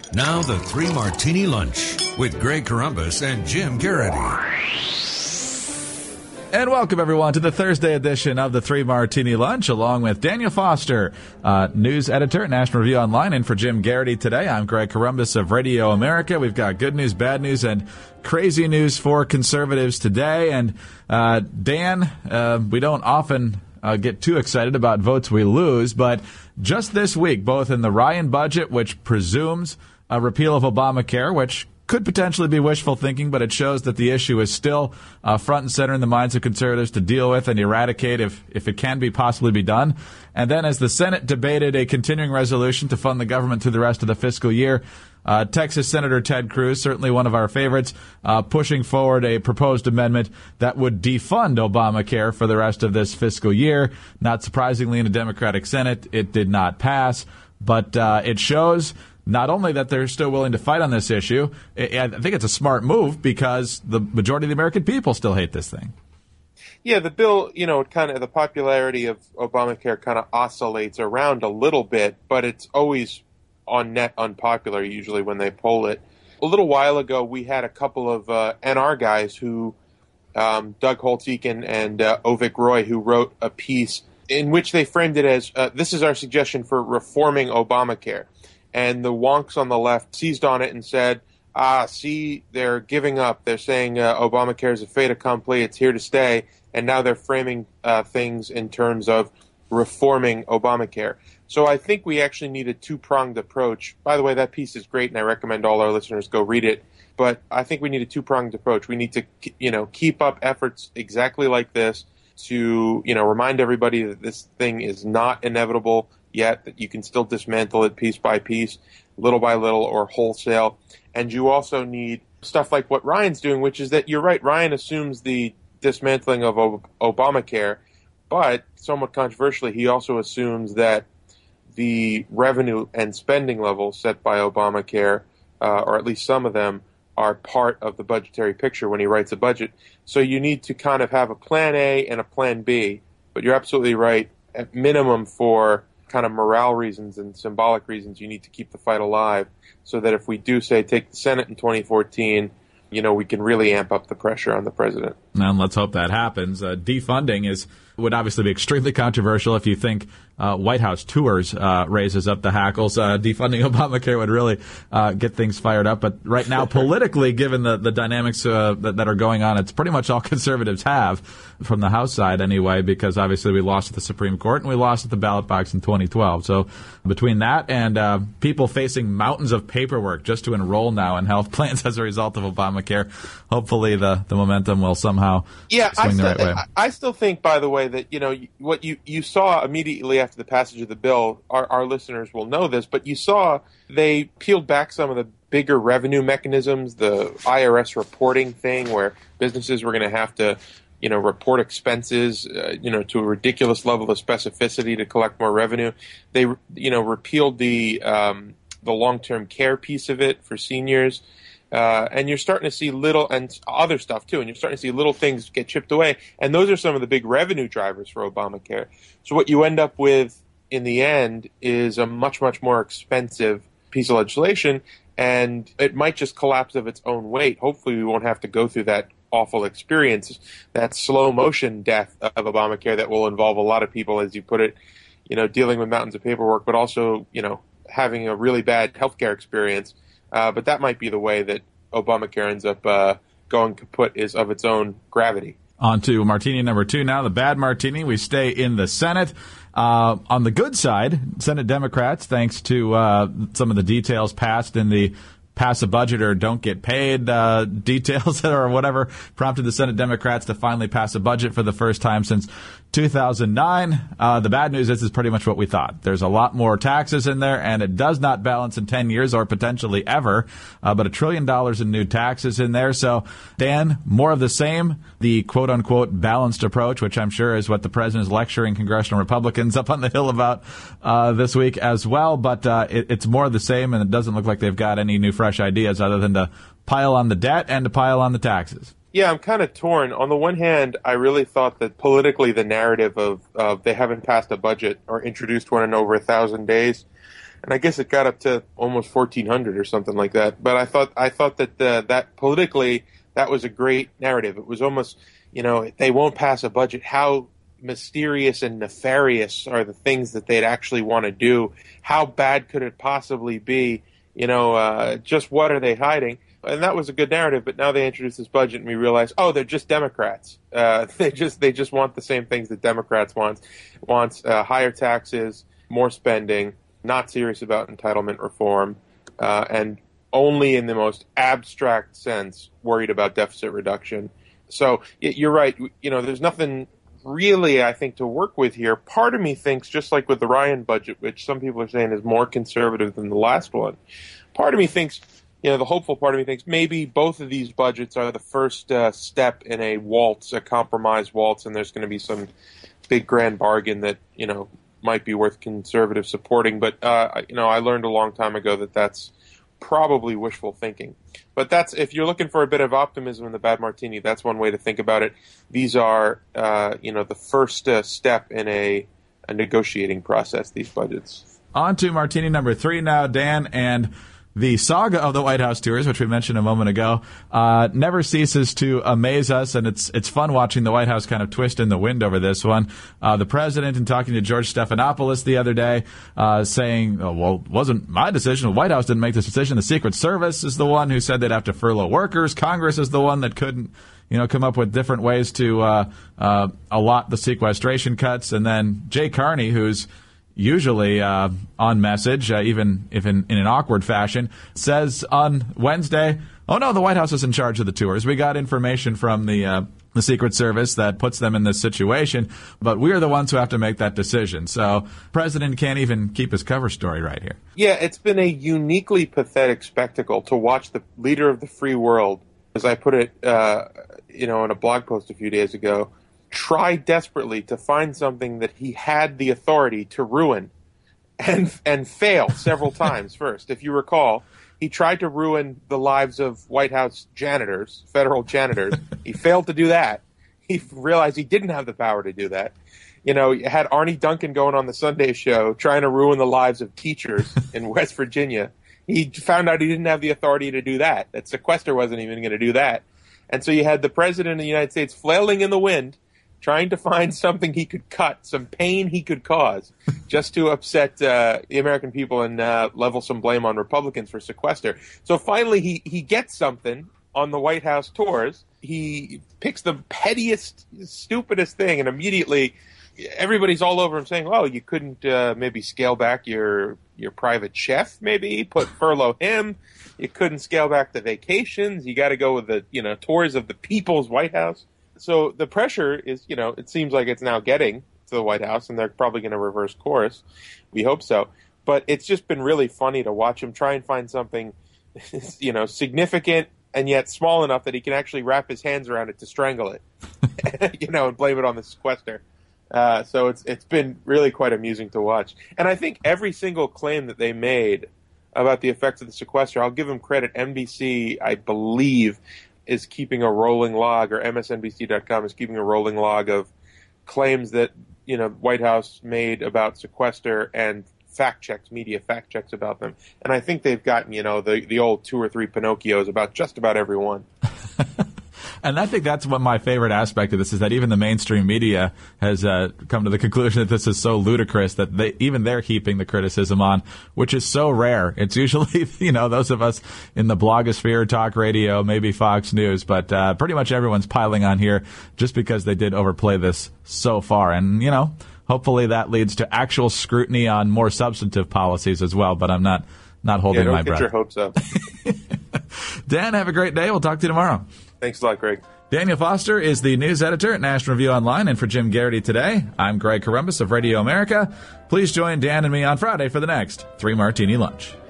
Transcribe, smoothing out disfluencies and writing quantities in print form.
Now the Three Martini Lunch with Greg Corombos and Jim Garrity. And welcome, everyone, to the Thursday edition of the Three Martini Lunch, along with Daniel Foster, news editor at National Review Online, and for Jim Garrity today. I'm Greg Corombos of Radio America. We've got good news, bad news, and crazy news for conservatives today. And Dan, we don't often get too excited about votes we lose, but just this week, both in the Ryan budget, which presumes a repeal of Obamacare, which could potentially be wishful thinking, but it shows that the issue is still front and center in the minds of conservatives to deal with and eradicate if it can be possibly be done. And then as the Senate debated a continuing resolution to fund the government through the rest of the fiscal year, Texas Senator Ted Cruz, certainly one of our favorites, pushing forward a proposed amendment that would defund Obamacare for the rest of this fiscal year. Not surprisingly, in a Democratic Senate, it did not pass, but it shows not only that they're still willing to fight on this issue, I think it's a smart move because the majority of the American people still hate this thing. Yeah, the bill, kind of the popularity of Obamacare kind of oscillates around a little bit, but it's always on net unpopular usually when they poll it. A little while ago, we had a couple of NR guys who, Doug Holtz-Eakin and Ovik Roy, who wrote a piece in which they framed it as, this is our suggestion for reforming Obamacare. And the wonks on the left seized on it and said, see, they're giving up. They're saying Obamacare is a fait accompli, it's here to stay. And now they're framing things in terms of reforming Obamacare. So I think we actually need a two-pronged approach. By the way, that piece is great, and I recommend all our listeners go read it. But I think we need a two-pronged approach. We need to, keep up efforts exactly like this to, remind everybody that this thing is not inevitable yet, that you can still dismantle it piece by piece, little by little, or wholesale. And you also need stuff like what Ryan's doing, which is that you're right, Ryan assumes the dismantling of Obamacare, but somewhat controversially, he also assumes that the revenue and spending levels set by Obamacare, or at least some of them, are part of the budgetary picture when he writes a budget. So you need to kind of have a plan A and a plan B, but you're absolutely right, at minimum for kind of morale reasons and symbolic reasons, you need to keep the fight alive so that if we do say take the Senate in 2014, we can really amp up the pressure on the president. And let's hope that happens. Defunding would obviously be extremely controversial. If you think White House tours raises up the hackles, defunding Obamacare would really get things fired up. But right now, politically, given the dynamics that are going on, it's pretty much all conservatives have from the House side anyway, because obviously we lost at the Supreme Court and we lost at the ballot box in 2012. So between that and people facing mountains of paperwork just to enroll now in health plans as a result of Obamacare, hopefully the momentum will somehow swing the right way. I still think, by the way, that what you saw immediately after the passage of the bill, our listeners will know this, but you saw they peeled back some of the bigger revenue mechanisms, the IRS reporting thing where businesses were going to have to report expenses, to a ridiculous level of specificity to collect more revenue. They, repealed the long-term care piece of it for seniors. And you're starting to see little, and other stuff too, and you're starting to see little things get chipped away. And those are some of the big revenue drivers for Obamacare. So what you end up with in the end is a much, much more expensive piece of legislation, and it might just collapse of its own weight. Hopefully we won't have to go through that awful experience, that slow motion death of Obamacare that will involve a lot of people, as you put it, dealing with mountains of paperwork, but also, having a really bad healthcare experience. But that might be the way that Obamacare ends up going kaput, is of its own gravity. On to Martini number 2 now, the bad Martini. We stay in the Senate. On the good side, Senate Democrats, thanks to some of the details passed in the pass a budget or don't get paid details or whatever, prompted the Senate Democrats to finally pass a budget for the first time since 2009. The bad news is pretty much what we thought. There's a lot more taxes in there, and it does not balance in 10 years or potentially ever, but $1 trillion in new taxes in there. So, Dan, more of the same, the quote-unquote balanced approach, which I'm sure is what the president is lecturing congressional Republicans up on the Hill about this week as well. But it's more of the same, and it doesn't look like they've got any new fresh ideas other than to pile on the debt and to pile on the taxes. Yeah, I'm kind of torn. On the one hand, I really thought that politically the narrative of they haven't passed a budget or introduced one in over 1,000 days and I guess it got up to almost 1,400 or something like that. But I thought that that politically that was a great narrative. It was almost, they won't pass a budget. How mysterious and nefarious are the things that they'd actually want to do? How bad could it possibly be? Just what are they hiding? And that was a good narrative, but now they introduce this budget and we realize, they're just Democrats. They just want the same things that Democrats wants higher taxes, more spending, not serious about entitlement reform, and only in the most abstract sense worried about deficit reduction. So you're right. There's nothing really, I think, to work with here. Part of me thinks, just like with the Ryan budget, which some people are saying is more conservative than the last one, part of me thinks, the hopeful part of me thinks maybe both of these budgets are the first step in a waltz, a compromise waltz, and there's going to be some big grand bargain that, might be worth conservative supporting. But, I learned a long time ago that that's probably wishful thinking. But if you're looking for a bit of optimism in the bad martini, that's one way to think about it. These are, the first step in a negotiating process, these budgets. On to martini number 3 now, Dan, and the saga of the White House tours, which we mentioned a moment ago, never ceases to amaze us, and it's fun watching the White House kind of twist in the wind over this one. The president, in talking to George Stephanopoulos the other day, saying, it wasn't my decision. The White House didn't make this decision. The Secret Service is the one who said they'd have to furlough workers. Congress is the one that couldn't come up with different ways to allot the sequestration cuts. And then Jay Carney, who's usually on message, even if in an awkward fashion, says on Wednesday, oh no, the White House is in charge of the tours. We got information from the Secret Service that puts them in this situation, but we're the ones who have to make that decision. So president can't even keep his cover story right here. Yeah, it's been a uniquely pathetic spectacle to watch the leader of the free world, as I put it, in a blog post a few days ago, try desperately to find something that he had the authority to ruin and fail several times. First, if you recall, he tried to ruin the lives of White House janitors, federal janitors. He failed to do that. He realized he didn't have the power to do that. You had Arnie Duncan going on the Sunday show trying to ruin the lives of teachers in West Virginia. He found out he didn't have the authority to do that. That sequester wasn't even going to do that. And so you had the president of the United States flailing in the wind, trying to find something he could cut, some pain he could cause, just to upset the American people and level some blame on Republicans for sequester. So finally he gets something on the White House tours. He picks the pettiest, stupidest thing, and immediately everybody's all over him saying, you couldn't maybe scale back your private chef, maybe furlough him. You couldn't scale back the vacations. You got to go with the tours of the people's White House. So the pressure is, it seems like it's now getting to the White House, and they're probably going to reverse course. We hope so. But it's just been really funny to watch him try and find something, significant and yet small enough that he can actually wrap his hands around it to strangle it, and blame it on the sequester. So it's been really quite amusing to watch. And I think every single claim that they made about the effects of the sequester, I'll give them credit. NBC, I believe, is keeping a rolling log, or MSNBC.com is keeping a rolling log of claims that, White House made about sequester and media fact checks about them. And I think they've gotten, the old 2 or 3 Pinocchios about just about every one. And I think that's what my favorite aspect of this is, that even the mainstream media has come to the conclusion that this is so ludicrous that they're heaping the criticism on, which is so rare. It's usually, those of us in the blogosphere, talk radio, maybe Fox News, but pretty much everyone's piling on here just because they did overplay this so far. And, hopefully that leads to actual scrutiny on more substantive policies as well, but I'm not holding my breath. Don't get your hopes up. Dan, have a great day. We'll talk to you tomorrow. Thanks a lot, Greg. Daniel Foster is the news editor at National Review Online, and for Jim Garrity today, I'm Greg Corombos of Radio America. Please join Dan and me on Friday for the next 3 Martini Lunch.